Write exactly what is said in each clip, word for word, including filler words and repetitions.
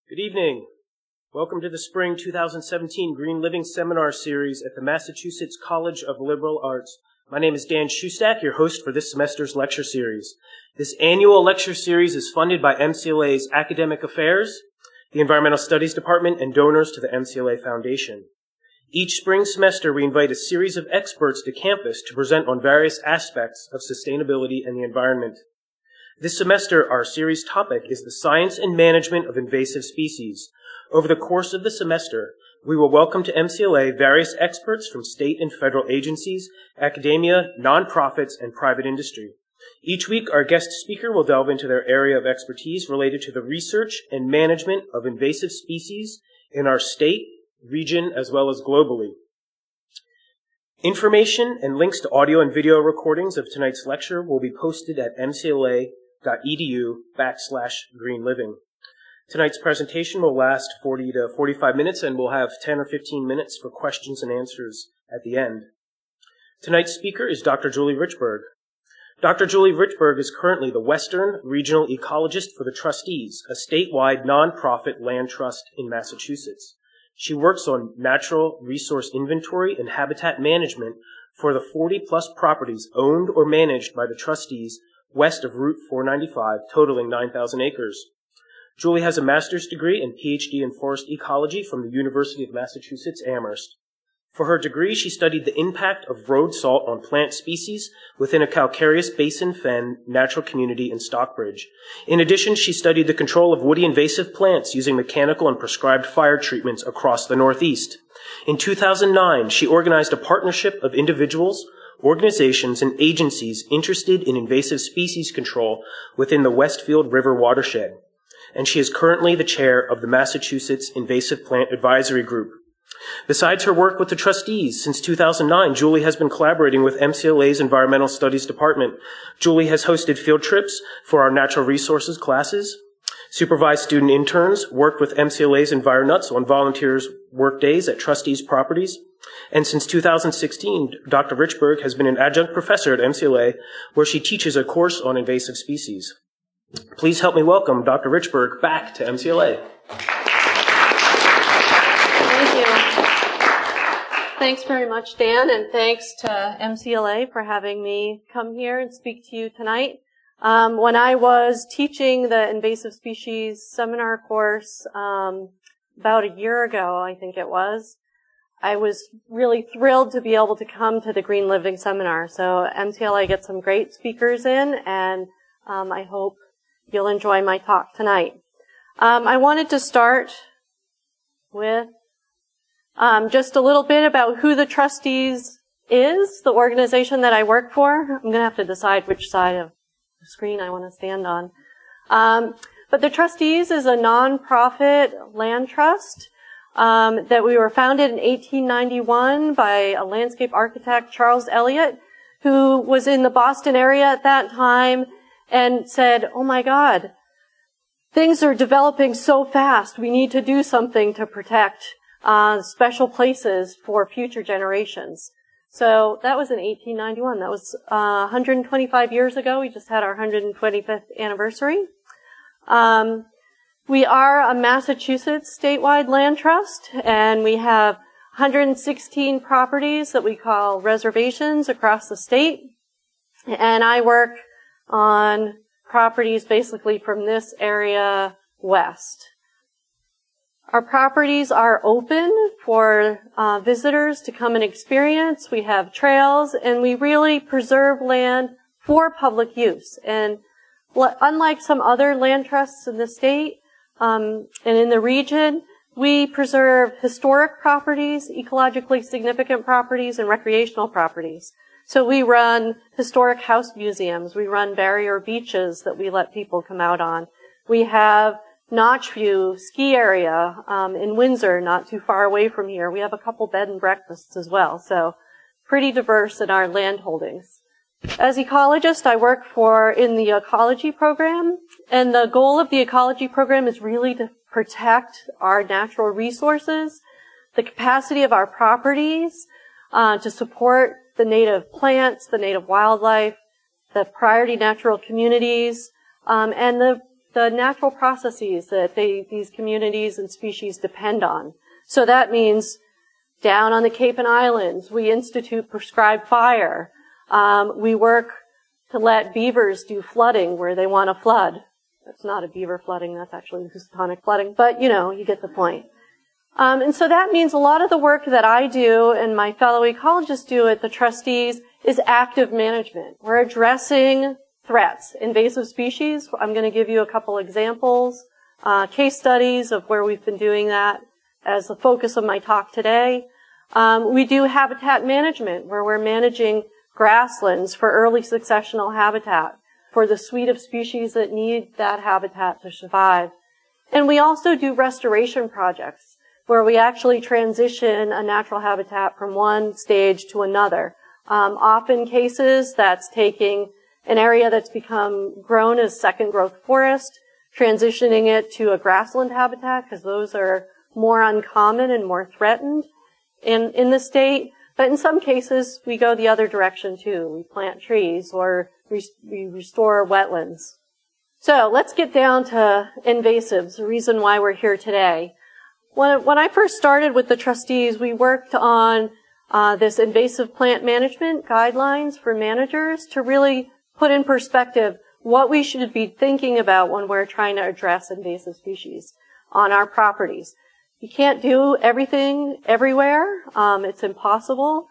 Good evening. Welcome to the Spring two thousand seventeen Green Living Seminar Series at the Massachusetts College of Liberal Arts. My name is Dan Shustak, your host for this semester's lecture series. This annual lecture series is funded by M C L A's Academic Affairs, the Environmental Studies Department, and donors to the M C L A Foundation. Each spring semester, we invite a series of experts to campus to present on various aspects of sustainability and the environment. This semester, our series topic is the science and management of invasive species. Over the course of the semester, we will welcome to M C L A various experts from state and federal agencies, academia, nonprofits, and private industry. Each week, our guest speaker will delve into their area of expertise related to the research and management of invasive species in our state, region, as well as globally. Information and links to audio and video recordings of tonight's lecture will be posted at mcla.edu backslash green living. Tonight's presentation will last forty to forty-five minutes, and we'll have ten or fifteen minutes for questions and answers at the end. Tonight's speaker is Doctor Julie Richburg. Doctor Julie Richburg is currently the Western Regional Ecologist for the Trustees, a statewide nonprofit land trust in Massachusetts. She works on natural resource inventory and habitat management for the forty plus properties owned or managed by the trustees west of Route four ninety-five, totaling nine thousand acres. Julie has a master's degree and P H D in forest ecology from the University of Massachusetts Amherst. For her degree, she studied the impact of road salt on plant species within a calcareous basin fen natural community in Stockbridge. In addition, she studied the control of woody invasive plants using mechanical and prescribed fire treatments across the Northeast. In two thousand nine, she organized a partnership of individuals, organizations, and agencies interested in invasive species control within the Westfield River watershed. And she is currently the chair of the Massachusetts Invasive Plant Advisory Group. Besides her work with the trustees, since two thousand nine, Julie has been collaborating with M C L A's Environmental Studies Department. Julie has hosted field trips for our natural resources classes, supervised student interns, worked with M C L A's EnviroNuts on volunteers' work days at trustees' properties, and since two thousand sixteen, Doctor Richburg has been an adjunct professor at M C L A, where she teaches a course on invasive species. Please help me welcome Doctor Richburg back to M C L A. Thank you. Thanks very much, Dan, and thanks to M C L A for having me come here and speak to you tonight. Um, when I was teaching the invasive species seminar course um, about a year ago, I think it was, I was really thrilled to be able to come to the Green Living Seminar. So M C L A gets some great speakers in, and um, I hope you'll enjoy my talk tonight. Um, I wanted to start with um, just a little bit about who the Trustees is, the organization that I work for. I'm going to have to decide which side of the screen I want to stand on. Um, but the Trustees is a nonprofit land trust um, that we were founded in eighteen ninety-one by a landscape architect, Charles Elliott, who was in the Boston area at that time and said, oh my God, things are developing so fast. We need to do something to protect uh, special places for future generations. So that was in eighteen ninety-one. That was uh, one hundred twenty-five years ago. We just had our one hundred twenty-fifth anniversary. Um, we are a Massachusetts statewide land trust, and we have one hundred sixteen properties that we call reservations across the state. And I work on properties basically from this area west. Our properties are open for uh, visitors to come and experience. We have trails, and we really preserve land for public use. And l- unlike some other land trusts in the state um, and in the region, we preserve historic properties, ecologically significant properties, and recreational properties. So we run historic house museums. We run barrier beaches that we let people come out on. We have Notch View ski area um, in Windsor, not too far away from here. We have a couple bed and breakfasts as well, so pretty diverse in our land holdings. As ecologist, I work for in the ecology program, and the goal of the ecology program is really to protect our natural resources, the capacity of our properties, uh, to support the native plants, the native wildlife, the priority natural communities, um, and the the natural processes that they, these communities and species depend on. So that means down on the Cape and Islands, we institute prescribed fire. Um, we work to let beavers do flooding where they want to flood. That's not a beaver flooding, that's actually Houstonic flooding, but you know, you get the point. Um, and so that means a lot of the work that I do and my fellow ecologists do at the trustees is active management. We're addressing threats, invasive species. I'm going to give you a couple examples, uh, case studies of where we've been doing that as the focus of my talk today. Um, we do habitat management, where we're managing grasslands for early successional habitat for the suite of species that need that habitat to survive. And we also do restoration projects, where we actually transition a natural habitat from one stage to another. Um, often cases, that's taking an area that's become grown as second growth forest, transitioning it to a grassland habitat, because those are more uncommon and more threatened in, in the state. But in some cases, we go the other direction too. We plant trees or we, we restore wetlands. So let's get down to invasives, the reason why we're here today. When, when I first started with the trustees, we worked on uh, this invasive plant management guidelines for managers to really put in perspective what we should be thinking about when we're trying to address invasive species on our properties. You can't do everything everywhere. Um, it's impossible.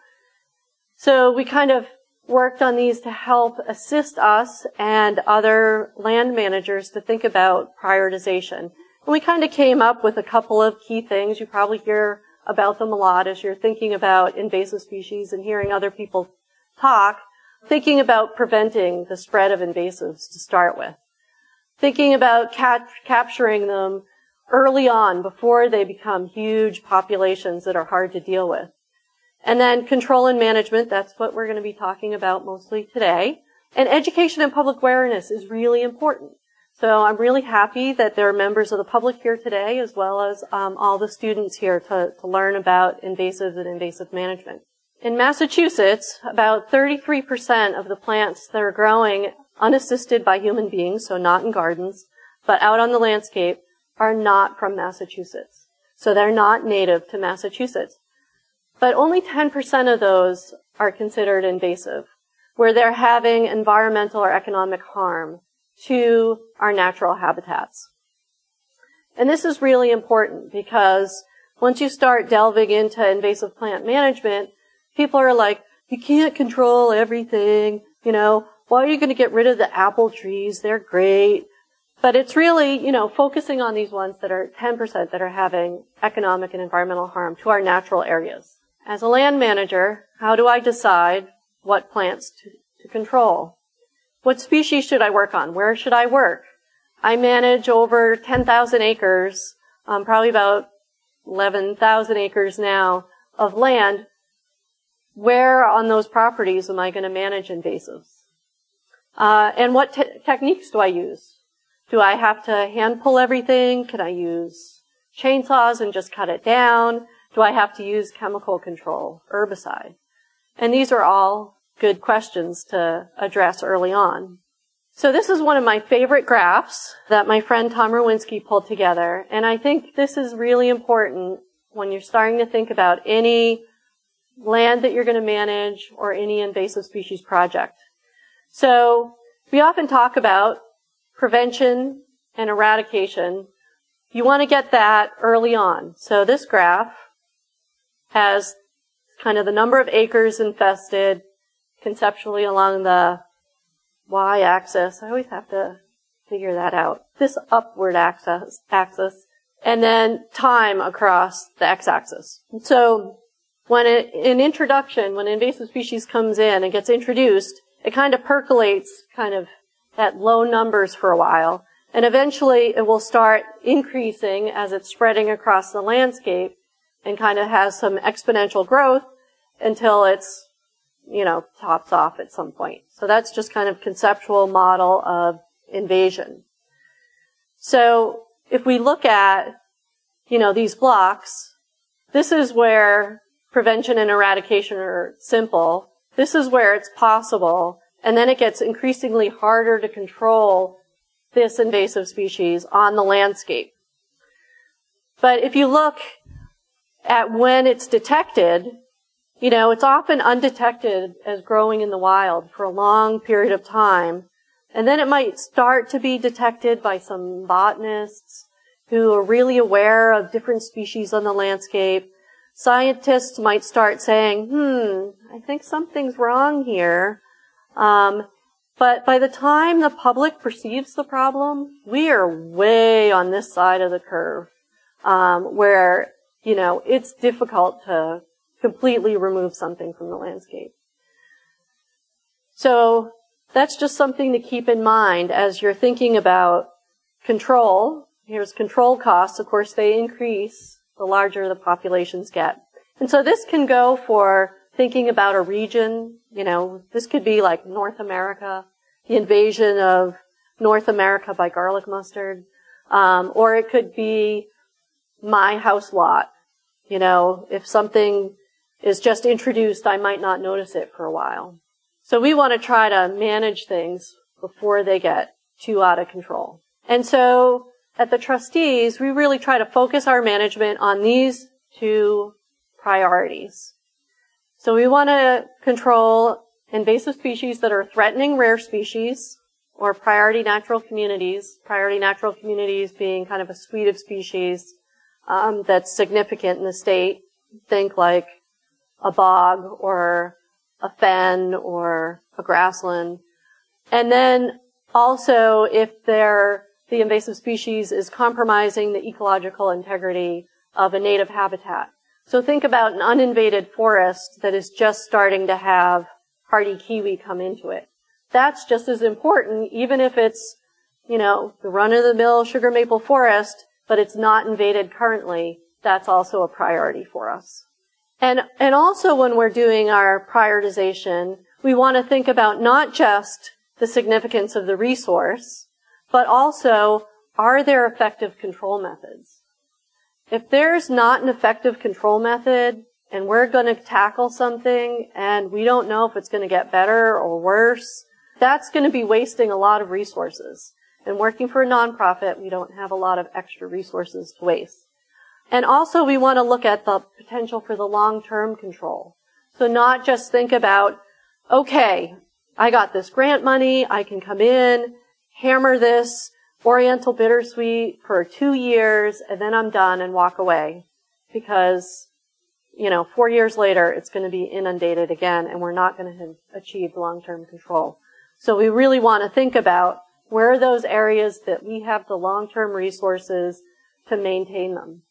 So we kind of worked on these to help assist us and other land managers to think about prioritization. And we kind of came up with a couple of key things. You probably hear about them a lot as you're thinking about invasive species and hearing other people talk. Thinking about preventing the spread of invasives to start with. Thinking about cat- capturing them early on before they become huge populations that are hard to deal with. And then control and management, that's what we're going to be talking about mostly today. And education and public awareness is really important. So I'm really happy that there are members of the public here today, as well as um, all the students here to, to learn about invasives and invasive management. In Massachusetts, about thirty-three percent of the plants that are growing unassisted by human beings, so not in gardens, but out on the landscape, are not from Massachusetts. So they're not native to Massachusetts. But only ten percent of those are considered invasive, where they're having environmental or economic harm to our natural habitats. And this is really important because once you start delving into invasive plant management, people are like, you can't control everything, you know, why are you going to get rid of the apple trees? They're great. But it's really, you know, focusing on these ones that are ten percent that are having economic and environmental harm to our natural areas. As a land manager, how do I decide what plants to, to control? What species should I work on? Where should I work? I manage over ten thousand acres, um, probably about eleven thousand acres now of land. Where on those properties am I going to manage invasives? Uh, and what te- techniques do I use? Do I have to hand pull everything? Can I use chainsaws and just cut it down? Do I have to use chemical control, herbicide? And these are all good questions to address early on. So this is one of my favorite graphs that my friend Tom Rowinski pulled together. And I think this is really important when you're starting to think about any land that you're going to manage or any invasive species project. So we often talk about prevention and eradication. You want to get that early on. So this graph has kind of the number of acres infested conceptually along the y-axis. I always have to figure that out. This upward axis, axis, and then time across the x-axis. So when it, an introduction, when an invasive species comes in and gets introduced, it kind of percolates kind of at low numbers for a while, and eventually it will start increasing as it's spreading across the landscape and kind of has some exponential growth until it's, you know, tops off at some point. So that's just kind of conceptual model of invasion. So if we look at, you know, these blocks, this is where prevention and eradication are simple. This is where it's possible. And then it gets increasingly harder to control this invasive species on the landscape. But if you look at when it's detected, you know, it's often undetected as growing in the wild for a long period of time. And then it might start to be detected by some botanists who are really aware of different species on the landscape. Scientists might start saying, hmm, I think something's wrong here. Um, but by the time the public perceives the problem, we are way on this side of the curve, um, where, you know, it's difficult to completely remove something from the landscape. So that's just something to keep in mind as you're thinking about control. Here's control costs. Of course, they increase the larger the populations get. And so this can go for thinking about a region. You know, this could be like North America, the invasion of North America by garlic mustard. Um, or it could be my house lot. You know, if something is just introduced, I might not notice it for a while. So we want to try to manage things before they get too out of control. And so at the trustees, we really try to focus our management on these two priorities. So we want to control invasive species that are threatening rare species or priority natural communities. Priority natural communities being kind of a suite of species um, that's significant in the state. Think like a bog or a fen or a grassland. And then also if they're, the invasive species is compromising the ecological integrity of a native habitat. So think about an uninvaded forest that is just starting to have hardy kiwi come into it. That's just as important, even if it's, you know, the run-of-the-mill sugar maple forest, but it's not invaded currently. That's also a priority for us. And, and also when we're doing our prioritization, we want to think about not just the significance of the resource, but also, are there effective control methods? If there's not an effective control method, and we're going to tackle something, and we don't know if it's going to get better or worse, that's going to be wasting a lot of resources. And working for a nonprofit, we don't have a lot of extra resources to waste. And also we want to look at the potential for the long-term control. So not just think about, okay, I got this grant money, I can come in, hammer this Oriental bittersweet for two years, and then I'm done and walk away. Because, you know, four years later, it's going to be inundated again, and we're not going to have achieved long-term control. So we really want to think about where are those areas that we have the long-term resources to maintain them.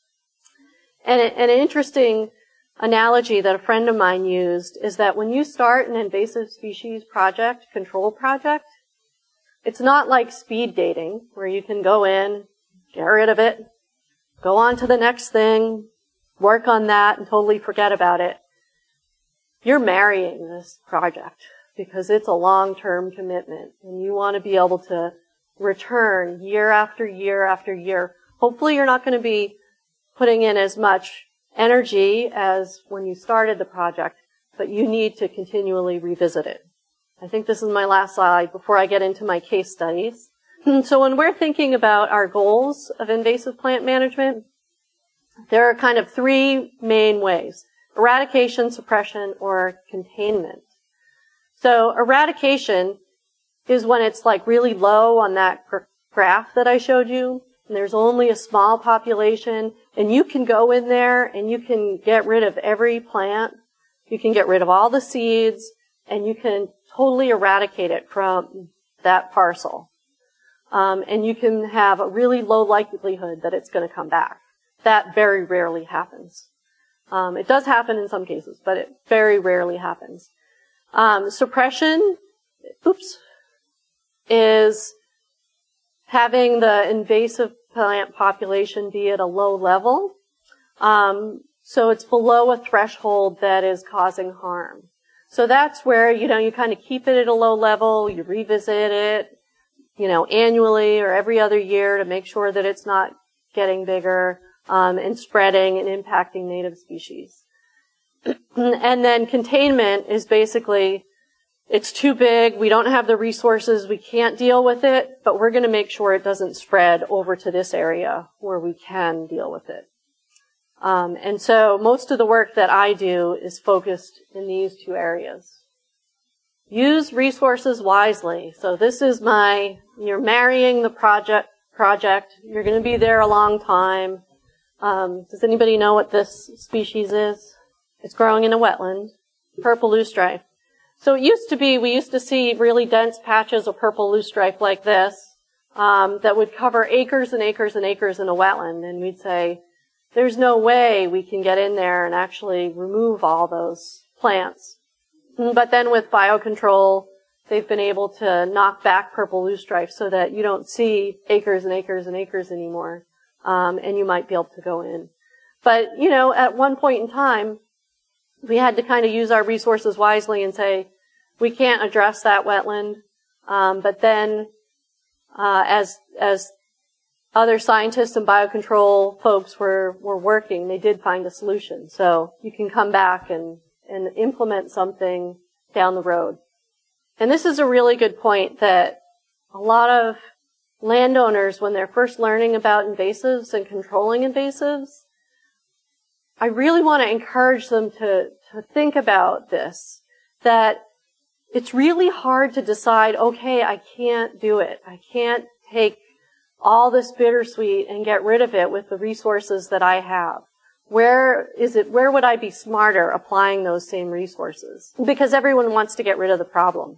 And an interesting analogy that a friend of mine used is that when you start an invasive species project, control project, it's not like speed dating where you can go in, get rid of it, go on to the next thing, work on that and totally forget about it. You're marrying this project because it's a long-term commitment and you want to be able to return year after year after year. Hopefully you're not going to be putting in as much energy as when you started the project, but you need to continually revisit it. I think this is my last slide before I get into my case studies. So when we're thinking about our goals of invasive plant management, there are kind of three main ways: eradication, suppression, or containment. So eradication is when it's like really low on that gr- graph that I showed you, and there's only a small population, and you can go in there and you can get rid of every plant, you can get rid of all the seeds, and you can totally eradicate it from that parcel. Um, and you can have a really low likelihood that it's going to come back. That very rarely happens. Um, it does happen in some cases, but it very rarely happens. Um, suppression, oops, is having the invasive plant population be at a low level. Um, so it's below a threshold that is causing harm. So that's where, you know, you kind of keep it at a low level, you revisit it, you know, annually or every other year to make sure that it's not getting bigger, um, and spreading and impacting native species. And then containment is basically it's too big, we don't have the resources, we can't deal with it, but we're going to make sure it doesn't spread over to this area where we can deal with it. Um, and so most of the work that I do is focused in these two areas. Use resources wisely. So this is my, you're marrying the project, project. You're going to be there a long time. Um, does anybody know what this species is? It's growing in a wetland. Purple loosestrife. So it used to be, we used to see really dense patches of purple loosestrife like this, um, that would cover acres and acres and acres in a wetland. And we'd say, there's no way we can get in there and actually remove all those plants. But then with biocontrol, they've been able to knock back purple loosestrife so that you don't see acres and acres and acres anymore. Um, and you might be able to go in. But, you know, at one point in time, we had to kind of use our resources wisely and say, we can't address that wetland. Um, but then, uh, as, as other scientists and biocontrol folks were, were working, they did find a solution. So you can come back and, and implement something down the road. And this is a really good point that a lot of landowners, when they're first learning about invasives and controlling invasives, I really want to encourage them to, to think about this, that it's really hard to decide, okay, I can't do it. I can't take all this bittersweet and get rid of it with the resources that I have. Where is it, where would I be smarter applying those same resources? Because everyone wants to get rid of the problem.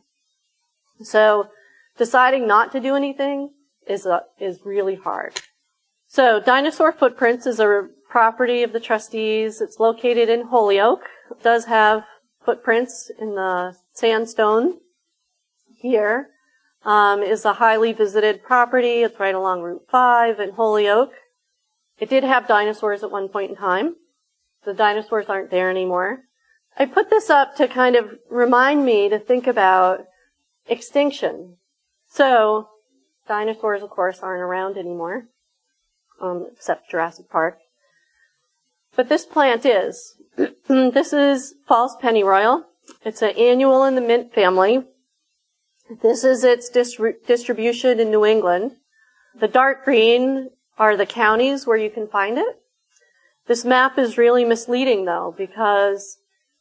So deciding not to do anything is a, is really hard. So Dinosaur Footprints is a property of the trustees. It's located in Holyoke. It does have footprints in the sandstone here. Um, is a highly visited property. It's right along Route five in Holyoke. It did have dinosaurs at one point in time. The dinosaurs aren't there anymore. I put this up to kind of remind me to think about extinction. So, dinosaurs, of course, aren't around anymore, um, except Jurassic Park. But this plant is. This is false pennyroyal. It's an annual in the mint family. This is its distri- distribution in New England. The dark green are the counties where you can find it. This map is really misleading, though, because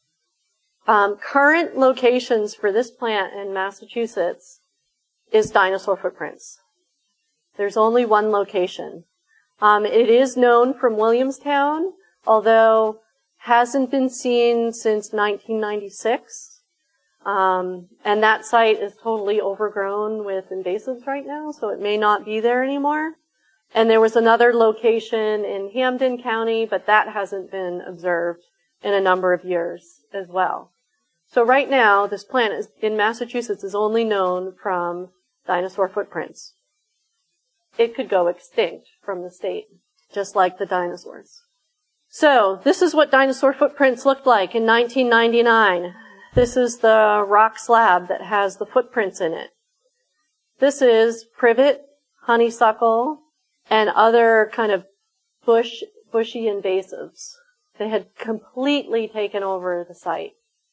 um, current locations for this plant in Massachusetts is Dinosaur Footprints. There's only one location. Um, it is known from Williamstown, although hasn't been seen since nineteen ninety-six. Um, and that site is totally overgrown with invasives right now, so it may not be there anymore. And there was another location in Hampden County, but that hasn't been observed in a number of years as well. So right now, this plant is, in Massachusetts is only known from Dinosaur Footprints. It could go extinct from the state, just like the dinosaurs. So, this is what Dinosaur Footprints looked like in nineteen ninety-nine. This is the rock slab that has the footprints in it. This is privet, honeysuckle, and other kind of bush, bushy invasives. They had completely taken over the site.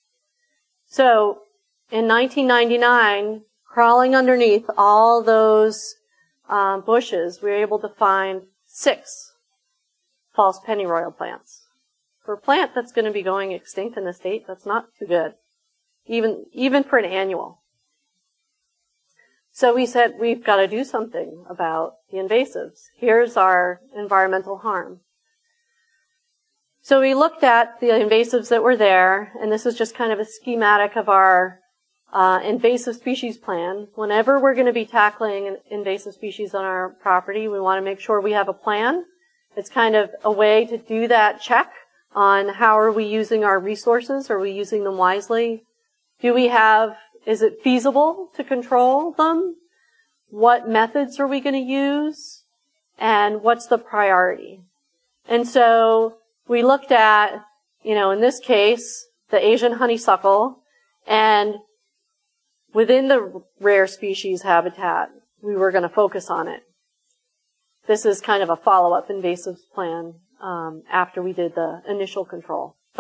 So, in nineteen ninety-nine, crawling underneath all those um, bushes, we were able to find six false pennyroyal plants. For a plant that's going to be going extinct in the state, that's not too good. Even, even for an annual. So we said, we've got to do something about the invasives. Here's our environmental harm. So we looked at the invasives that were there, and this is just kind of a schematic of our uh, invasive species plan. Whenever we're going to be tackling an invasive species on our property, we want to make sure we have a plan. It's kind of a way to do that check on how are we using our resources? Are we using them wisely? Do we have, is it feasible to control them? What methods are we going to use? And what's the priority? And so we looked at, you know, in this case, the Asian honeysuckle, and within the rare species habitat, we were going to focus on it. This is kind of a follow-up invasives plan um, after we did the initial control. But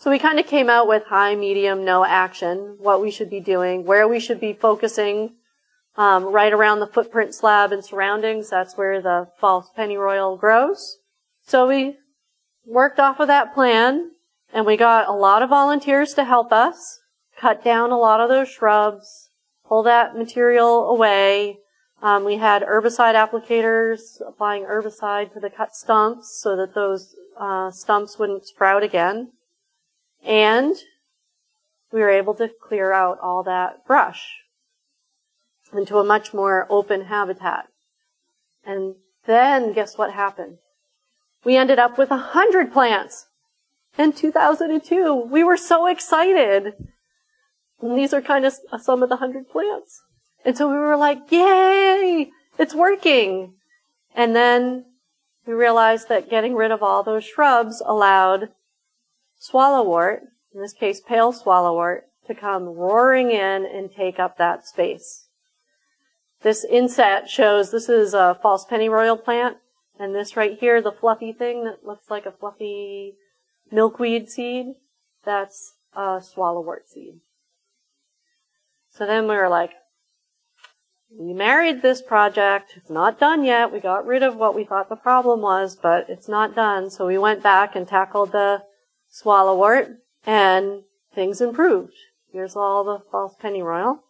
So we kind of came out with high, medium, no action, what we should be doing, where we should be focusing, um, right around the footprint slab and surroundings. That's where the false pennyroyal grows. So we worked off of that plan, and we got a lot of volunteers to help us, cut down a lot of those shrubs, pull that material away. Um, we had herbicide applicators applying herbicide to the cut stumps so that those uh, stumps wouldn't sprout again. And we were able to clear out all that brush into a much more open habitat. And then guess what happened? We ended up with a hundred plants in two thousand two. We were so excited. And these are kind of some of the hundred plants. And so we were like, yay, it's working. And then we realized that getting rid of all those shrubs allowed swallowwort, in this case pale swallowwort, to come roaring in and take up that space. This inset shows, this is a false pennyroyal plant, and this right here, the fluffy thing that looks like a fluffy milkweed seed, that's a swallowwort seed. So then we were like, we married this project. It's not done yet. We got rid of what we thought the problem was, but it's not done. So we went back and tackled the swallowwort, and things improved. Here's all the false pennyroyal.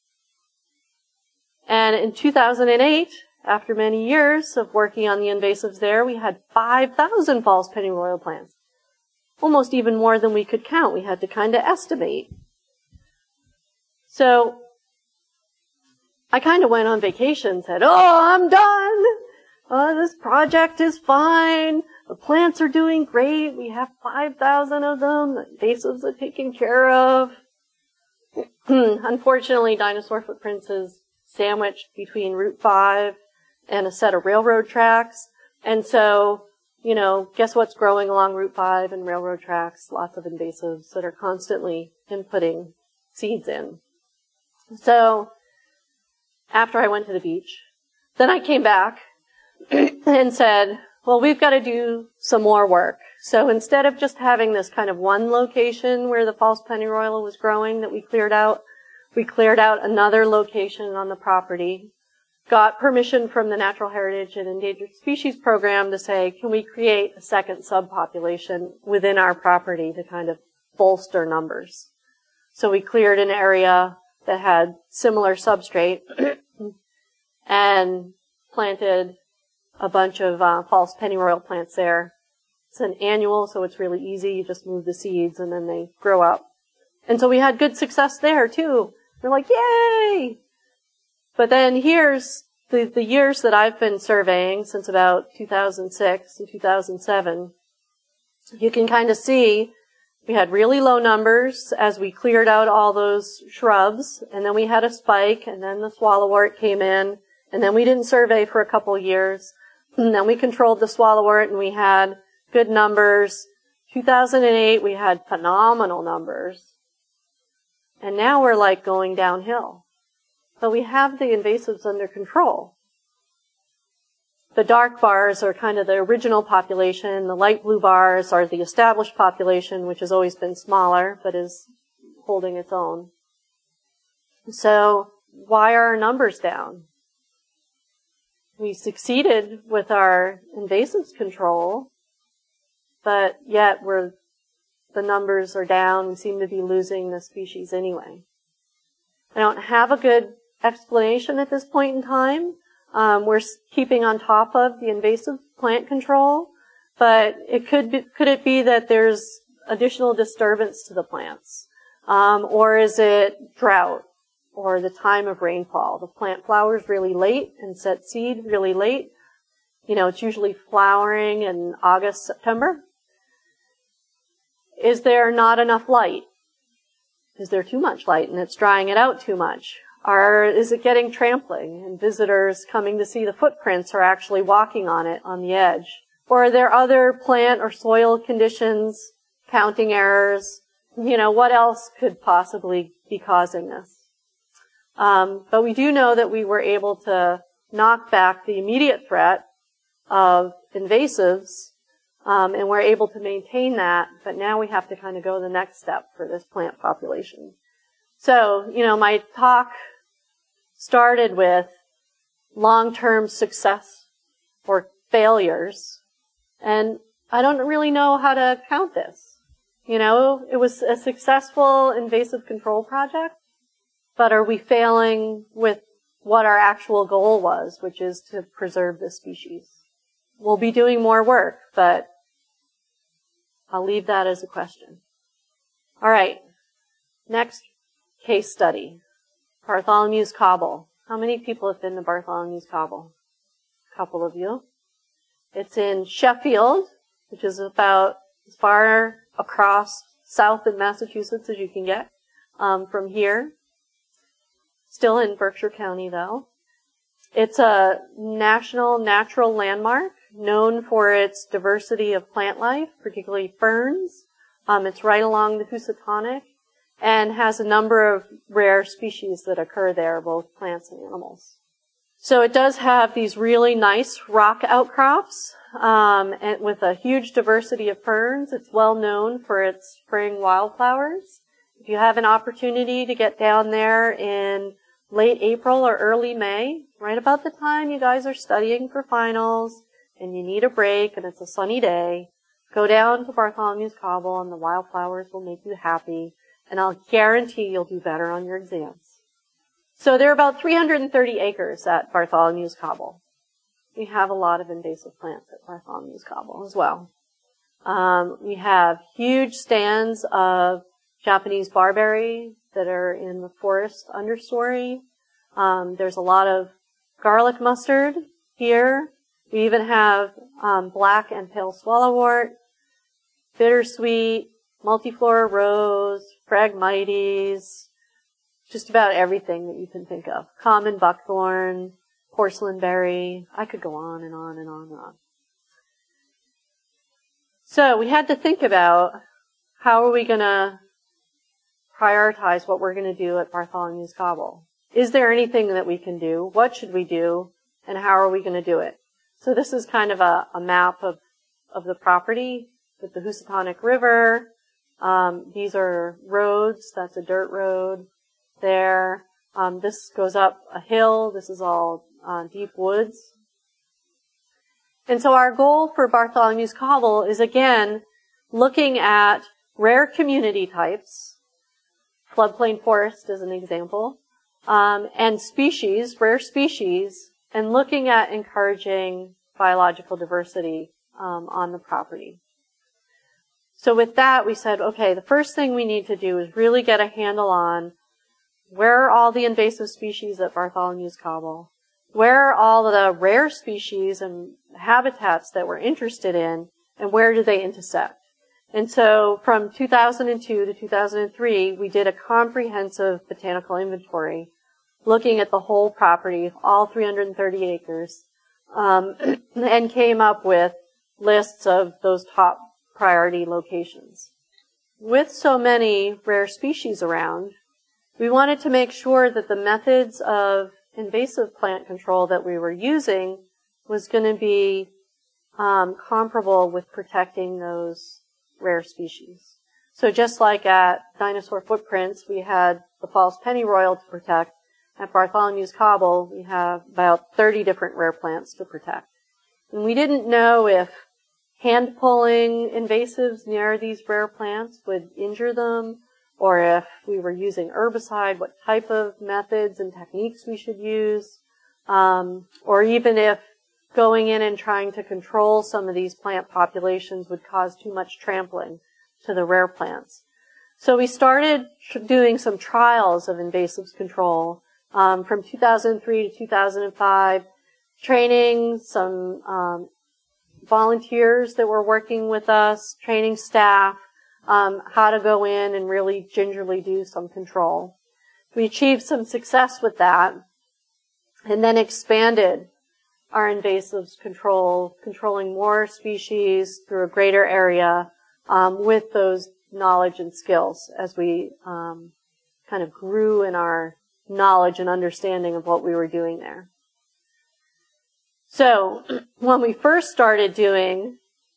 And in two thousand eight, after many years of working on the invasives there, we had five thousand false pennyroyal plants. Almost even more than we could count. We had to kind of estimate. So I kind of went on vacation and said, oh, I'm done. Oh, this project is fine. The plants are doing great. We have five thousand of them. The invasives are taken care of. Unfortunately, Dinosaur Footprints is sandwiched between Route five and a set of railroad tracks. And so, you know, guess what's growing along Route five and railroad tracks? Lots of invasives that are constantly inputting seeds in. So, after I went to the beach, then I came back and said, well, we've got to do some more work. So instead of just having this kind of one location where the false pennyroyal was growing that we cleared out, we cleared out another location on the property, got permission from the Natural Heritage and Endangered Species Program to say, can we create a second subpopulation within our property to kind of bolster numbers? So we cleared an area that had similar substrate and planted a bunch of uh, false pennyroyal plants there. It's an annual, so it's really easy. You just move the seeds and then they grow up. And so we had good success there too. We're like, yay! But then here's the, the years that I've been surveying since about two thousand six and two thousand seven. You can kind of see we had really low numbers as we cleared out all those shrubs, and then we had a spike, and then the swallowwort came in, and then we didn't survey for a couple years, and then we controlled the swallowwort, and we had good numbers. two thousand eight, we had phenomenal numbers. And now we're like going downhill. But we have the invasives under control. The dark bars are kind of the original population. The light blue bars are the established population, which has always been smaller, but is holding its own. So why are our numbers down? We succeeded with our invasives control, but yet we're, the numbers are down. We seem to be losing the species anyway. I don't have a good explanation at this point in time. Um, we're keeping on top of the invasive plant control, but it could be, could it be that there's additional disturbance to the plants? Um, or is it drought or the time of rainfall? The plant flowers really late and set seed really late. You know, it's usually flowering in August, September. Is there not enough light? Is there too much light and it's drying it out too much? Or is it getting trampling and visitors coming to see the footprints are actually walking on it on the edge? Or are there other plant or soil conditions, counting errors? You know, what else could possibly be causing this? Um, but we do know that we were able to knock back the immediate threat of invasives Um, and we're able to maintain that, but now we have to kind of go the next step for this plant population. So, you know, my talk started with long-term success or failures, and I don't really know how to count this. You know, it was a successful invasive control project, but are we failing with what our actual goal was, which is to preserve the species? We'll be doing more work, but I'll leave that as a question. All right. Next case study. Bartholomew's Cobble. How many people have been to Bartholomew's Cobble? A couple of you. It's in Sheffield, which is about as far across south in Massachusetts as you can get um, from here. Still in Berkshire County, though. It's a national natural landmark known for its diversity of plant life, particularly ferns. Um, it's right along the Housatonic and has a number of rare species that occur there, both plants and animals. So it does have these really nice rock outcrops um, and with a huge diversity of ferns. It's well known for its spring wildflowers. If you have an opportunity to get down there in late April or early May, right about the time you guys are studying for finals and you need a break and it's a sunny day, go down to Bartholomew's Cobble and the wildflowers will make you happy, and I'll guarantee you'll do better on your exams. So there are about three hundred thirty acres at Bartholomew's Cobble. We have a lot of invasive plants at Bartholomew's Cobble as well. Um, we have huge stands of Japanese barberry that are in the forest understory. Um, there's a lot of garlic mustard here. We even have um, black and pale swallowwort, bittersweet, multiflora rose, Phragmites, just about everything that you can think of. Common buckthorn, porcelain berry. I could go on and on and on and on. So we had to think about how are we going to prioritize what we're going to do at Bartholomew's Cobble. Is there anything that we can do? What should we do? And how are we going to do it? So this is kind of a, a map of, of the property with the Housatonic River. Um, these are roads. That's a dirt road there. Um, this goes up a hill. This is all uh, deep woods. And so our goal for Bartholomew's Cobble is, again, looking at rare community types, floodplain forest as an example, um, and species, rare species, and looking at encouraging biological diversity um, on the property. So with that, we said, okay, the first thing we need to do is really get a handle on where are all the invasive species at Bartholomew's Cobble? Where are all the rare species and habitats that we're interested in, and where do they intersect? And so from two thousand two to two thousand three, we did a comprehensive botanical inventory looking at the whole property, all three hundred thirty acres, um, and came up with lists of those top priority locations. With so many rare species around, we wanted to make sure that the methods of invasive plant control that we were using was going to be um, comparable with protecting those rare species. So just like at Dinosaur Footprints, we had the false pennyroyal to protect. At Bartholomew's Cobble, we have about thirty different rare plants to protect. And we didn't know if hand-pulling invasives near these rare plants would injure them, or if we were using herbicide, what type of methods and techniques we should use, um, or even if going in and trying to control some of these plant populations would cause too much trampling to the rare plants. So we started tr- doing some trials of invasives control um, from two thousand three to two thousand five, training some um, volunteers that were working with us, training staff, um, how to go in and really gingerly do some control. We achieved some success with that, and then expanded our invasives control, controlling more species through a greater area um, with those knowledge and skills as we um, kind of grew in our knowledge and understanding of what we were doing there. So when we first started doing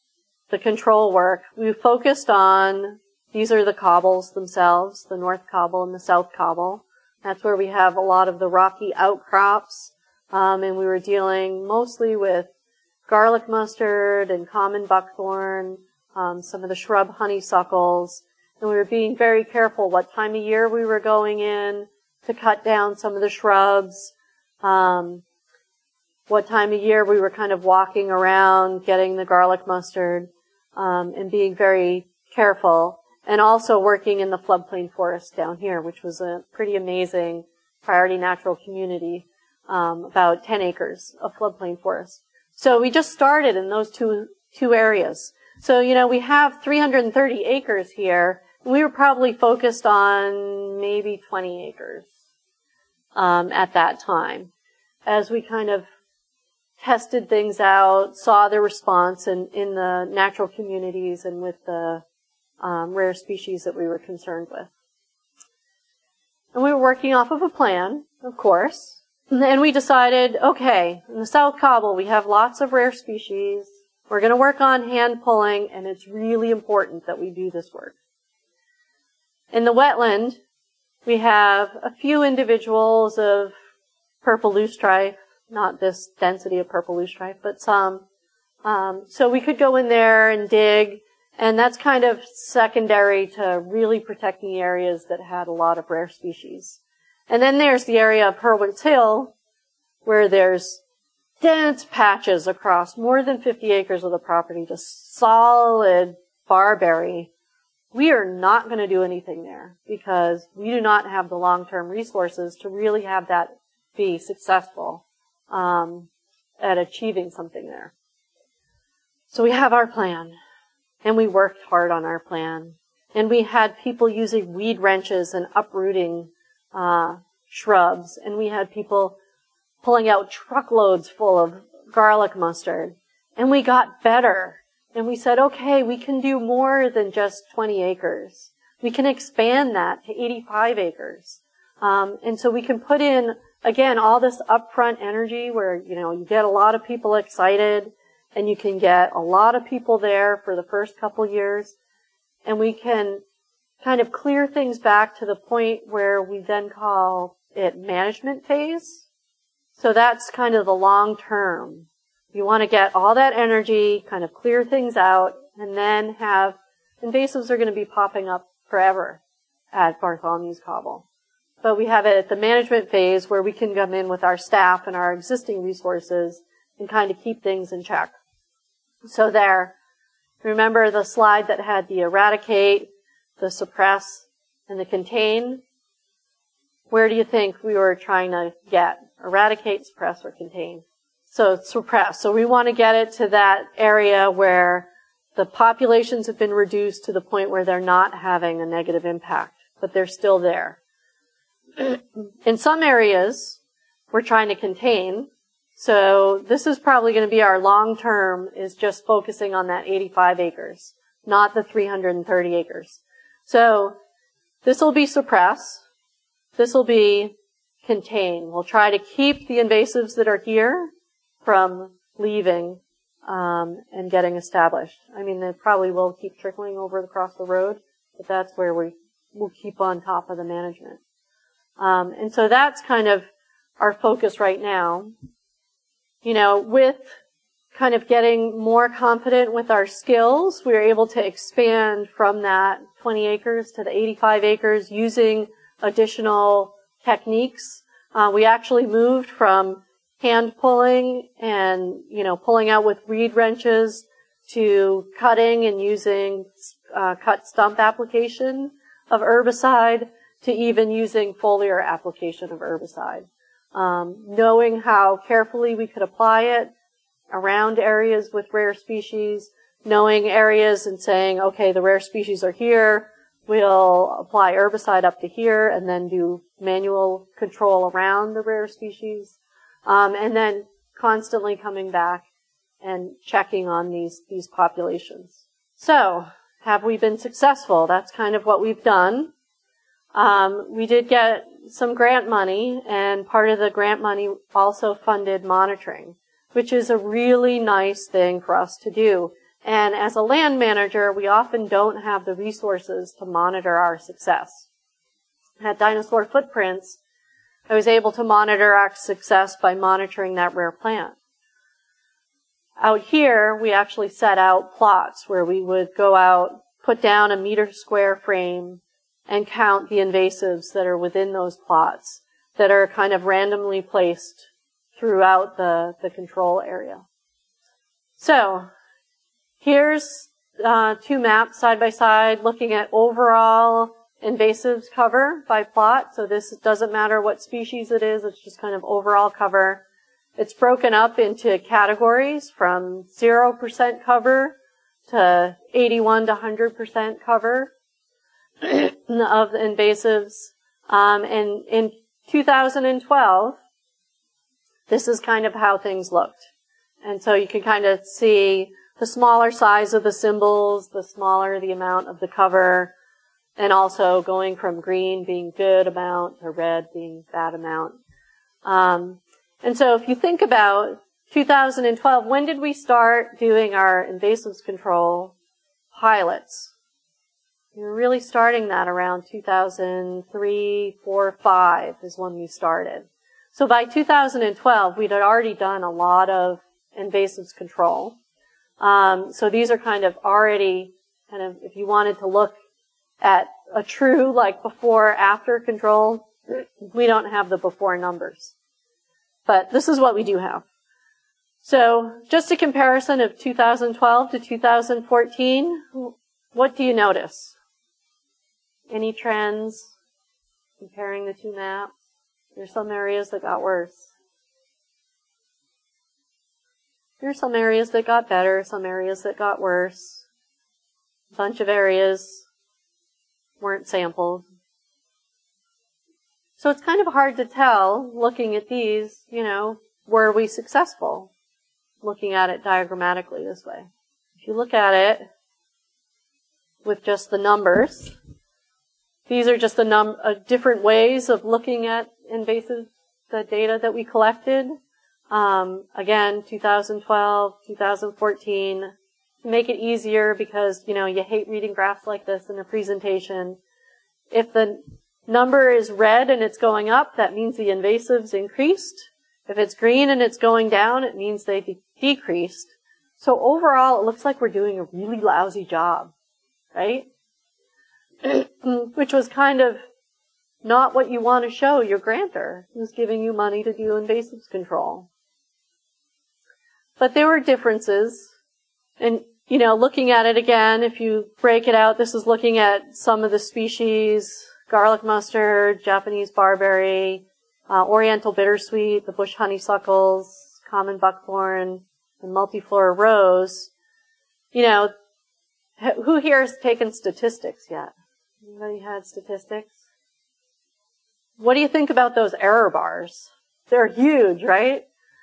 the control work, we focused on, these are the cobbles themselves, the North Cobble and the South Cobble. That's where we have a lot of the rocky outcrops, um, and we were dealing mostly with garlic mustard and common buckthorn, um, some of the shrub honeysuckles, and we were being very careful what time of year we were going in to cut down some of the shrubs, um, what time of year we were kind of walking around getting the garlic mustard, um, and being very careful, and also working in the floodplain forest down here, which was a pretty amazing priority natural community, um, about ten acres of floodplain forest. So we just started in those two two areas. So, you know, we have three hundred thirty acres here, and we were probably focused on maybe twenty acres um, at that time, as we kind of tested things out, saw the response in, in the natural communities and with the um, rare species that we were concerned with. And we were working off of a plan, of course. And we decided, okay, in the South Cobble we have lots of rare species. We're going to work on hand pulling, and it's really important that we do this work. In the wetland, we have a few individuals of purple loosestrife, not this density of purple loosestrife, but some. Um, so we could go in there and dig, and that's kind of secondary to really protecting the areas that had a lot of rare species. And then there's the area of Hurwitz Hill, where there's dense patches across more than fifty acres of the property, just solid barberry. We are not going to do anything there because we do not have the long-term resources to really have that be successful um, at achieving something there. So we have our plan, and we worked hard on our plan, and we had people using weed wrenches and uprooting uh, shrubs, and we had people pulling out truckloads full of garlic mustard, and we got better. And we said, okay, we can do more than just twenty acres. We can expand that to eighty-five acres. Um, and so we can put in, again, all this upfront energy where, you know, you get a lot of people excited, and you can get a lot of people there for the first couple years, and we can kind of clear things back to the point where we then call it management phase. So that's kind of the long term. You want to get all that energy, kind of clear things out, and then have invasives are going to be popping up forever at Bartholomew's Cobble. But we have it at the management phase where we can come in with our staff and our existing resources and kind of keep things in check. So there, remember the slide that had the eradicate, the suppress, and the contain? Where do you think we were trying to get? Eradicate, suppress, or contain? So suppress. So we want to get it to that area where the populations have been reduced to the point where they're not having a negative impact, but they're still there. In some areas, we're trying to contain. So this is probably going to be our long term, is just focusing on that eighty-five acres, not the three hundred thirty acres. So this will be suppress. This will be contain. We'll try to keep the invasives that are here from leaving um, and getting established. I mean, they probably will keep trickling over across the road, but that's where we will keep on top of the management. Um, and so that's kind of our focus right now. You know, with kind of getting more confident with our skills, we were able to expand from that twenty acres to the eighty-five acres using additional techniques. Uh, we actually moved from hand pulling and, you know, pulling out with reed wrenches to cutting and using uh, cut stump application of herbicide to even using foliar application of herbicide. Um, knowing how carefully we could apply it around areas with rare species, knowing areas and saying, okay, the rare species are here, we'll apply herbicide up to here and then do manual control around the rare species. Um, and then constantly coming back and checking on these, these populations. So, have we been successful? That's kind of what we've done. Um, we did get some grant money, and part of the grant money also funded monitoring, which is a really nice thing for us to do. And as a land manager, we often don't have the resources to monitor our success. At Dinosaur Footprints, I was able to monitor our success by monitoring that rare plant. Out here, we actually set out plots where we would go out, put down a meter square frame, and count the invasives that are within those plots that are kind of randomly placed throughout the, the control area. So, here's uh, two maps side by side looking at overall invasives cover by plot. So this doesn't matter what species it is, it's just kind of overall cover. It's broken up into categories from zero percent cover to eighty-one to one hundred percent cover of invasives. Um, and in two thousand twelve, this is kind of how things looked. And so you can kind of see the smaller size of the symbols, the smaller the amount of the cover, and also going from green being good amount to red being bad amount. Um, and so if you think about two thousand twelve, when did we start doing our invasives control pilots? We were really starting that around two thousand three, four, five is when we started. So by two thousand twelve, we'd had already done a lot of invasives control. Um, so these are kind of already kind of, if you wanted to look at a true, like before, after control, we don't have the before numbers. But this is what we do have. So just a comparison of two thousand twelve to two thousand fourteen, what do you notice? Any trends comparing the two maps? There's some areas that got worse. There's some areas that got better, some areas that got worse. A bunch of areas weren't sampled. So it's kind of hard to tell, looking at these, you know, were we successful? Looking at it diagrammatically this way. If you look at it with just the numbers, these are just a num uh, different ways of looking at invasive, the data that we collected. Um, again, two thousand twelve, two thousand fourteen, to make it easier because, you know, you hate reading graphs like this in a presentation. If the number is red and it's going up, that means the invasives increased. If it's green and it's going down, it means they de- decreased. So overall, it looks like we're doing a really lousy job, right? Which was kind of not what you want to show your grantor, who's giving you money to do invasives control. But there were differences. And, you know, looking at it again, if you break it out, this is looking at some of the species, garlic mustard, Japanese barberry, uh, oriental bittersweet, the bush honeysuckles, common buckthorn, and multiflora rose. You know, who here has taken statistics yet? Anybody had statistics? What do you think about those error bars? They're huge, right?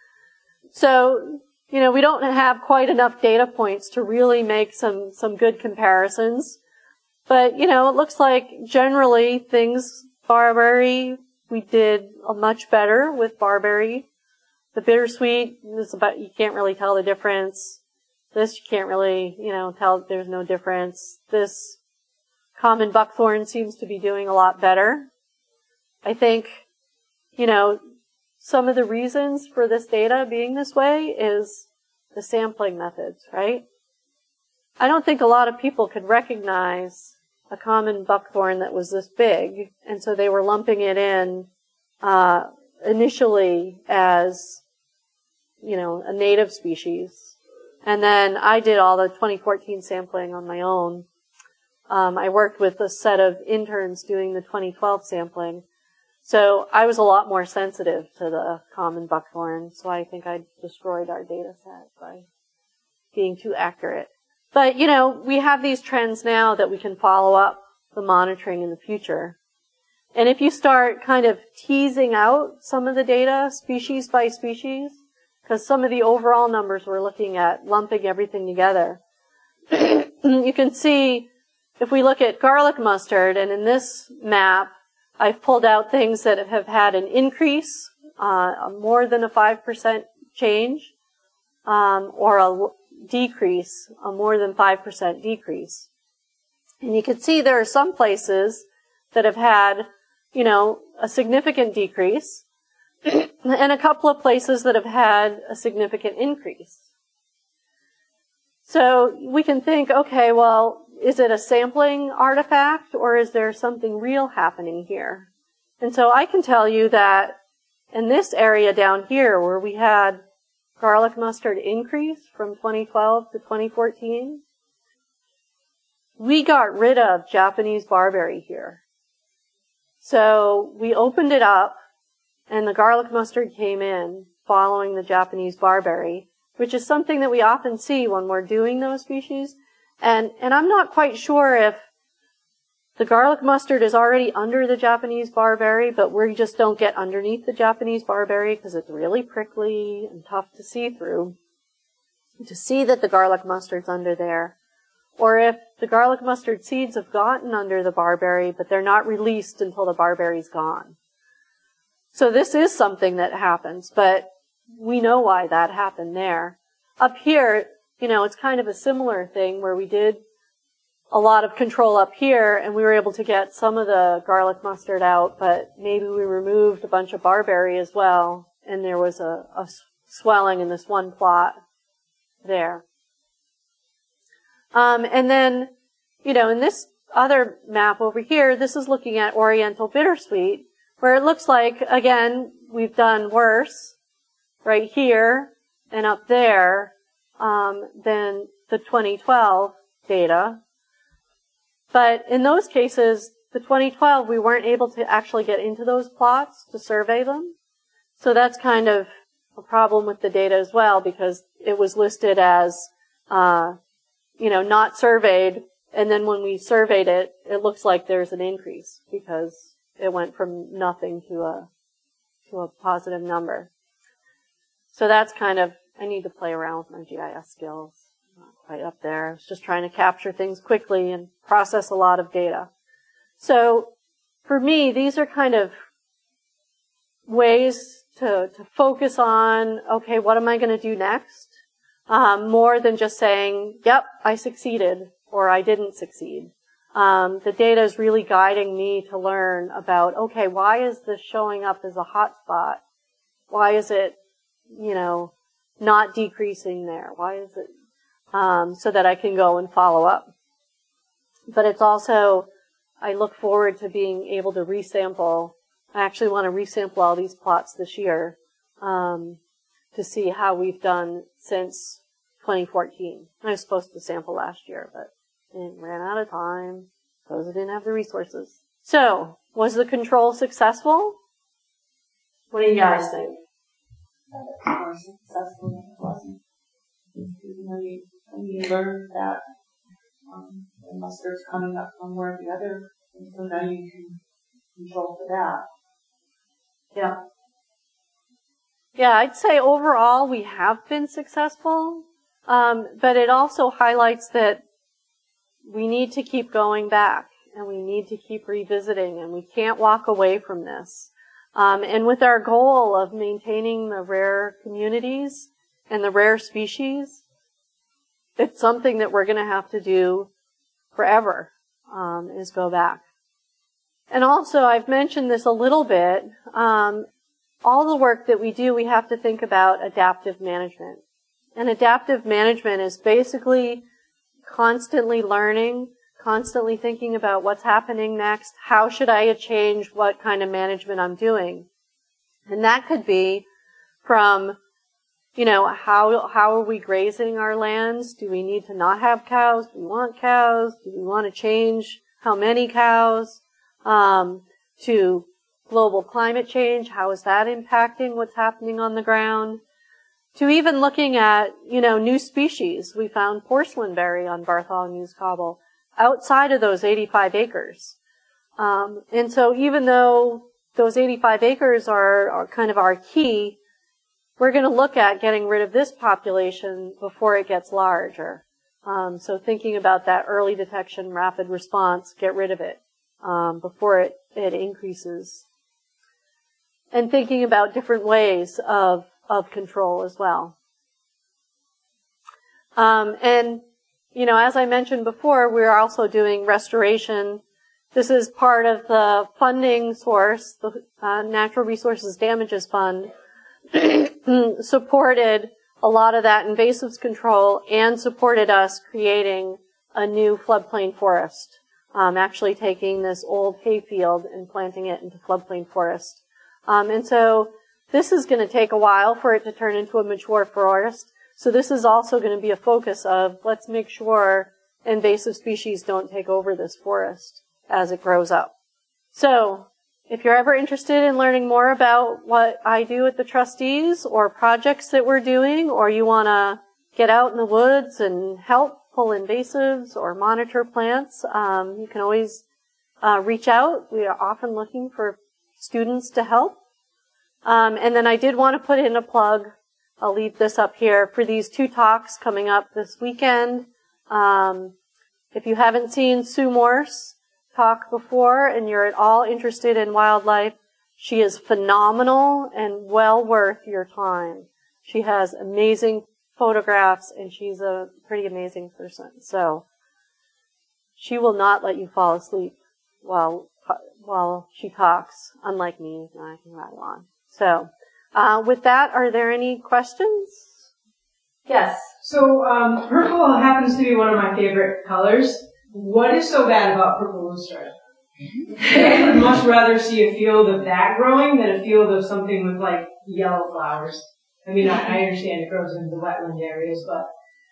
So, you know, we don't have quite enough data points to really make some, some good comparisons. But, you know, it looks like generally things, barberry, we did much better with barberry. The bittersweet is about, you can't really tell the difference. This, you can't really, you know, tell there's no difference. This common buckthorn seems to be doing a lot better. I think, you know, some of the reasons for this data being this way is the sampling methods, right? I don't think a lot of people could recognize a common buckthorn that was this big, and so they were lumping it in uh initially as, you know, a native species. And then I did all the twenty fourteen sampling on my own. Um, I worked with a set of interns doing the twenty twelve sampling. So I was a lot more sensitive to the common buckthorn, so I think I destroyed our data set by being too accurate. But, you know, we have these trends now that we can follow up the monitoring in the future. And if you start kind of teasing out some of the data, species by species, because some of the overall numbers we're looking at, lumping everything together, you can see if we look at garlic mustard, and in this map, I've pulled out things that have had an increase, uh, more than a five percent change, um, or a decrease, a more than five percent decrease. And you can see there are some places that have had, you know, a significant decrease, and a couple of places that have had a significant increase. So we can think, okay, well, is it a sampling artifact, or is there something real happening here? And so I can tell you that in this area down here where we had garlic mustard increase from twenty twelve to twenty fourteen, we got rid of Japanese barberry here. So we opened it up, and the garlic mustard came in following the Japanese barberry, which is something that we often see when we're doing those species. And, and I'm not quite sure if the garlic mustard is already under the Japanese barberry, but we just don't get underneath the Japanese barberry because it's really prickly and tough to see through, to see that the garlic mustard's under there. Or if the garlic mustard seeds have gotten under the barberry, but they're not released until the barberry's gone. So this is something that happens, but we know why that happened there. Up here, you know, it's kind of a similar thing where we did a lot of control up here, and we were able to get some of the garlic mustard out, but maybe we removed a bunch of barberry as well, and there was a, a swelling in this one plot there. Um, and then, you know, in this other map over here, this is looking at Oriental bittersweet, where it looks like, again, we've done worse right here and up there um, than the twenty twelve data. But in those cases, the twenty twelve, we weren't able to actually get into those plots to survey them. So that's kind of a problem with the data as well, because it was listed as, uh, you know, not surveyed. And then when we surveyed it, it looks like there's an increase because it went from nothing to a, to a positive number. So that's kind of, I need to play around with my G I S skills. Not quite up there. I was just trying to capture things quickly and process a lot of data. So for me, these are kind of ways to, to focus on, okay, what am I going to do next? Um, more than just saying, yep, I succeeded or I didn't succeed. Um, the data is really guiding me to learn about, okay, why is this showing up as a hot spot? Why is it, you know, not decreasing there? Why is it, um, so that I can go and follow up. But it's also, I look forward to being able to resample. I actually want to resample all these plots this year, um, to see how we've done since twenty fourteen. I was supposed to sample last year, but it ran out of time because I didn't have the resources. So, was the control successful? What do you guys think? More successful than it wasn't. You know, you, you learn that um, the mustard's coming up from where the other, and so now you can control for that. Yeah. Yeah, I'd say overall we have been successful, um, but it also highlights that we need to keep going back and we need to keep revisiting, and we can't walk away from this. Um, and with our goal of maintaining the rare communities and the rare species, it's something that we're going to have to do forever, um, is go back. And also, I've mentioned this a little bit, um, all the work that we do, we have to think about adaptive management. And adaptive management is basically constantly learning, constantly thinking about what's happening next, how should I change what kind of management I'm doing. And that could be from, you know, how how are we grazing our lands? Do we need to not have cows? Do we want cows? Do we want to change how many cows? Um, to global climate change, how is that impacting what's happening on the ground? To even looking at, you know, new species. We found porcelain berry on Bartholomew's Cobble outside of those eighty-five acres. Um, and so even though those eighty-five acres are, are kind of our key, we're going to look at getting rid of this population before it gets larger. Um, so thinking about that early detection, rapid response, get rid of it um, before it, it increases. And thinking about different ways of, of control as well. Um, and, you know, as I mentioned before, we're also doing restoration. This is part of the funding source, the uh, Natural Resources Damages Fund, supported a lot of that invasives control and supported us creating a new floodplain forest. Um, actually taking this old hayfield and planting it into floodplain forest. Um, and so this is going to take a while for it to turn into a mature forest. So this is also going to be a focus of let's make sure invasive species don't take over this forest as it grows up. So if you're ever interested in learning more about what I do at the trustees or projects that we're doing, or you want to get out in the woods and help pull invasives or monitor plants, um, you can always uh, reach out. We are often looking for students to help. Um, and then I did want to put in a plug. I'll leave this up here for these two talks coming up this weekend. Um, if you haven't seen Sue Morse talk before and you're at all interested in wildlife, she is phenomenal and well worth your time. She has amazing photographs, and she's a pretty amazing person. So she will not let you fall asleep while while she talks, unlike me, and I can rattle on. So uh, with that, are there any questions? Yes. So um, purple happens to be one of my favorite colors. What is so bad about purple loosestrife? I would much rather see a field of that growing than a field of something with like yellow flowers. I mean, I, I understand it grows in the wetland areas, but...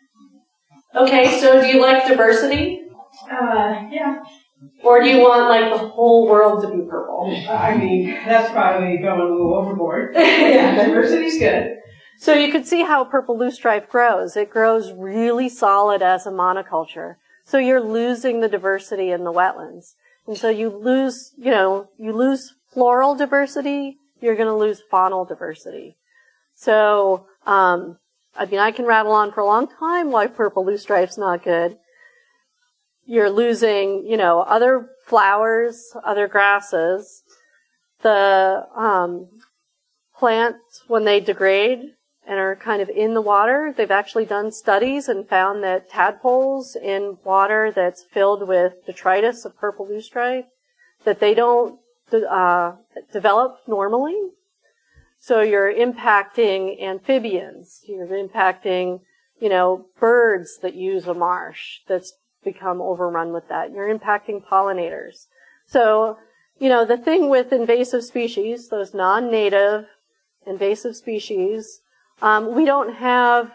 Okay, so do you like diversity? Uh, yeah. Or do you want, like, the whole world to be purple? Uh, I mean, that's probably going a little overboard. Yeah, diversity's good. So you can see how purple loosestrife grows. It grows really solid as a monoculture. So you're losing the diversity in the wetlands. And so you lose, you know, you lose floral diversity, you're going to lose faunal diversity. So, um, I mean, I can rattle on for a long time why purple loosestrife's not good. You're losing, you know, other flowers, other grasses. The um, plants, when they degrade and are kind of in the water, they've actually done studies and found that tadpoles in water that's filled with detritus of purple loosestrife, that they don't uh, develop normally. So you're impacting amphibians, you're impacting, you know, birds that use a marsh that's become overrun with that. You're impacting pollinators. So, you know, the thing with invasive species, those non-native invasive species, um, we don't have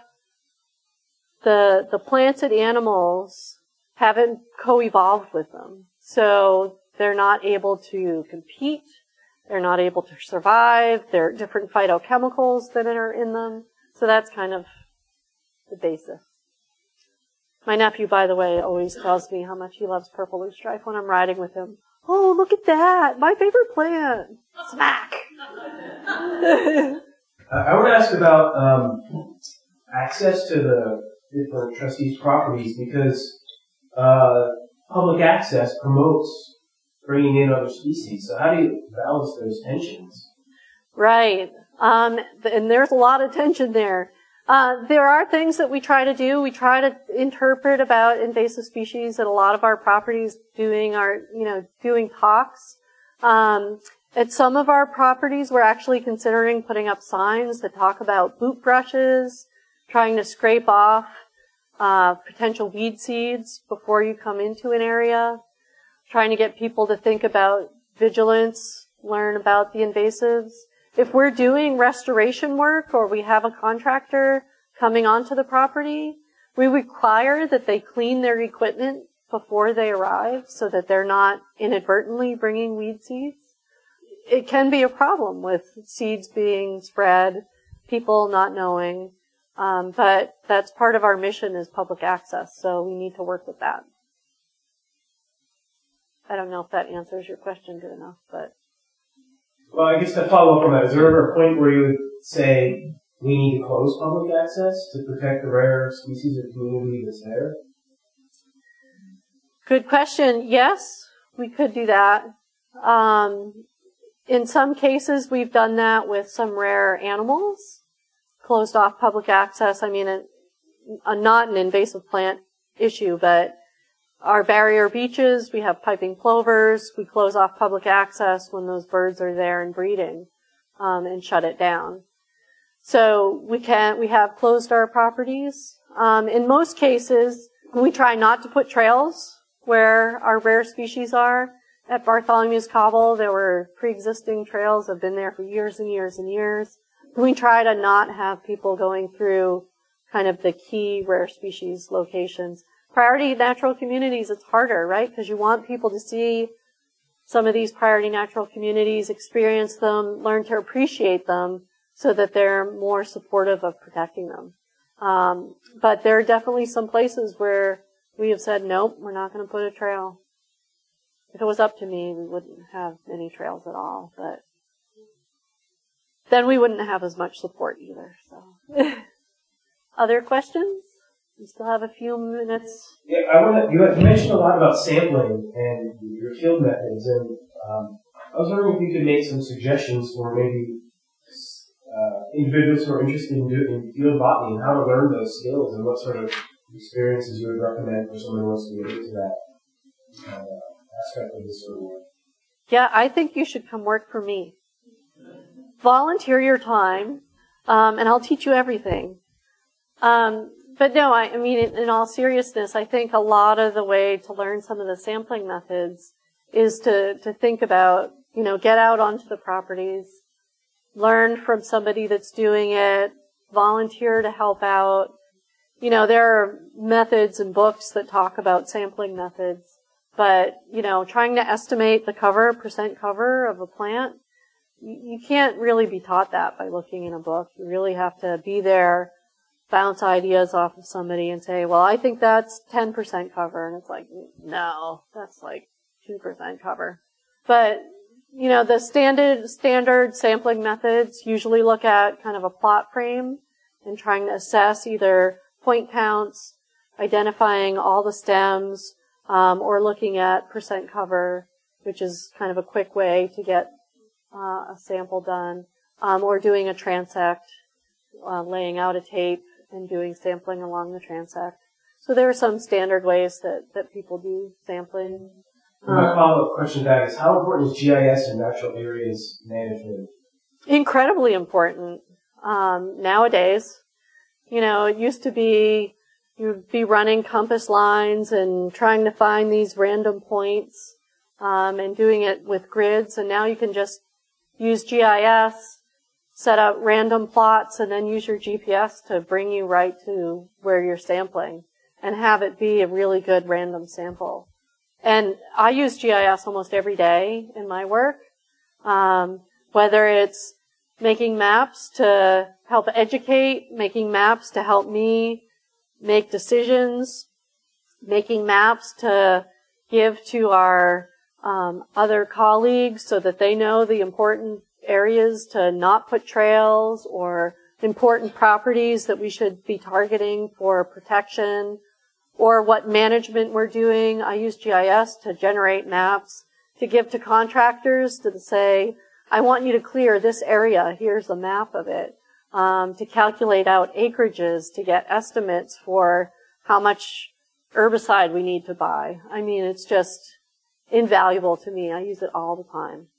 the, the plants and animals haven't co-evolved with them. So they're not able to compete. They're not able to survive. There are different phytochemicals that are in them. So that's kind of the basis. My nephew, by the way, always tells me how much he loves purple loosestrife when I'm riding with him. Oh, look at that! My favorite plant! Smack! I want to ask about um, access to the different trustees' properties, because uh, public access promotes bringing in other species. So how do you balance those tensions? Right. Um, and there's a lot of tension there. Uh, there are things that we try to do. We try to interpret about invasive species at a lot of our properties, doing our, you know, doing talks. Um, at some of our properties, we're actually considering putting up signs that talk about boot brushes, trying to scrape off uh, potential weed seeds before you come into an area, trying to get people to think about vigilance, learn about the invasives. If we're doing restoration work or we have a contractor coming onto the property, we require that they clean their equipment before they arrive so that they're not inadvertently bringing weed seeds. It can be a problem with seeds being spread, people not knowing, um, but that's part of our mission is public access, so we need to work with that. I don't know if that answers your question good enough, but... Well, I guess to follow up on that, is there ever a point where you would say we need to close public access to protect the rare species of community that's there? Good question. Yes, we could do that. Um, in some cases, we've done that with some rare animals, closed off public access. I mean, it, a, not an invasive plant issue, but our barrier beaches, we have piping plovers. We close off public access when those birds are there and breeding, um, and shut it down. So we can, we have closed our properties. Um, in most cases, we try not to put trails where our rare species are. At Bartholomew's Cobble, there were pre-existing trails that have been there for years and years and years. We try to not have people going through kind of the key rare species locations. Priority natural communities, it's harder, right? Because you want people to see some of these priority natural communities, experience them, learn to appreciate them, so that they're more supportive of protecting them. Um, but there are definitely some places where we have said, nope, we're not going to put a trail. If it was up to me, we wouldn't have any trails at all, but then we wouldn't have as much support either. So, other questions? We still have a few minutes. Yeah, I want to. You mentioned a lot about sampling and your field methods, and um, I was wondering if you could make some suggestions for maybe uh, individuals who are interested in doing field botany and how to learn those skills, and what sort of experiences you would recommend for someone who wants to get into that uh, aspect of this sort of work. Yeah, I think you should come work for me. Volunteer your time, um, and I'll teach you everything. Um, but no, I, I mean, in, in all seriousness, I think a lot of the way to learn some of the sampling methods is to, to think about, you know, get out onto the properties, learn from somebody that's doing it, volunteer to help out. You know, there are methods and books that talk about sampling methods, but, you know, trying to estimate the cover, percent cover of a plant, you can't really be taught that by looking in a book. You really have to be there, bounce ideas off of somebody and say, well, I think that's ten percent cover. And it's like, no, that's like two percent cover. But, you know, the standard, standard sampling methods usually look at kind of a plot frame and trying to assess either point counts, identifying all the stems, um, or looking at percent cover, which is kind of a quick way to get Uh, a sample done, um, or doing a transect, uh, laying out a tape and doing sampling along the transect. So there are some standard ways that, that people do sampling. Um, My follow-up question to that is, how important is G I S and natural areas management? Incredibly important. Um, nowadays, you know, it used to be you'd be running compass lines and trying to find these random points, um, and doing it with grids, and now you can just use G I S, set up random plots, and then use your G P S to bring you right to where you're sampling and have it be a really good random sample. And I use G I S almost every day in my work, um, whether it's making maps to help educate, making maps to help me make decisions, making maps to give to our Um, other colleagues so that they know the important areas to not put trails or important properties that we should be targeting for protection, or what management we're doing. I use G I S to generate maps to give to contractors to say, I want you to clear this area. Here's a map of it. Um, to calculate out acreages, to get estimates for how much herbicide we need to buy. I mean, it's just invaluable to me. I use it all the time.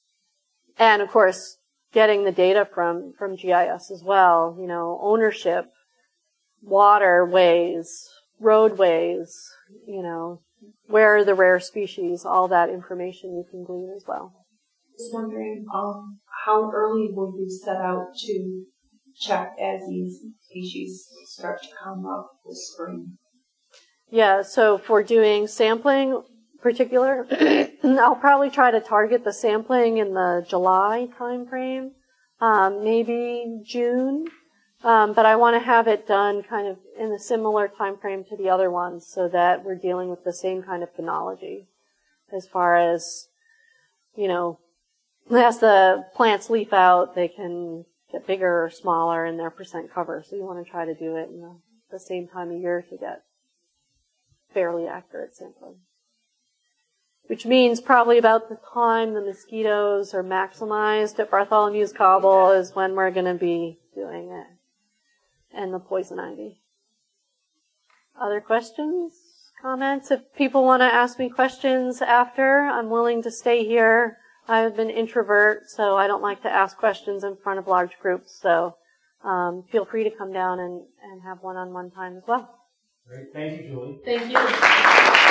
And of course, getting the data from, from G I S as well, you know, ownership, waterways, roadways, you know, where are the rare species, all that information you can glean as well. Just wondering, um, how early will you set out to check as these species start to come up this spring? Yeah, so for doing sampling, particular, I'll probably try to target the sampling in the July time frame, um, maybe June, um, but I want to have it done kind of in a similar time frame to the other ones so that we're dealing with the same kind of phenology as far as, you know, as the plants leaf out, they can get bigger or smaller in their percent cover, so you want to try to do it in the, the same time of year to get fairly accurate sampling. Which means probably about the time the mosquitoes are maximized at Bartholomew's Cobble is when we're going to be doing it. And the poison ivy. Other questions, comments? If people want to ask me questions after, I'm willing to stay here. I've been an introvert, so I don't like to ask questions in front of large groups. So um, feel free to come down and, and have one-on-one time as well. Great. Thank you, Julie. Thank you.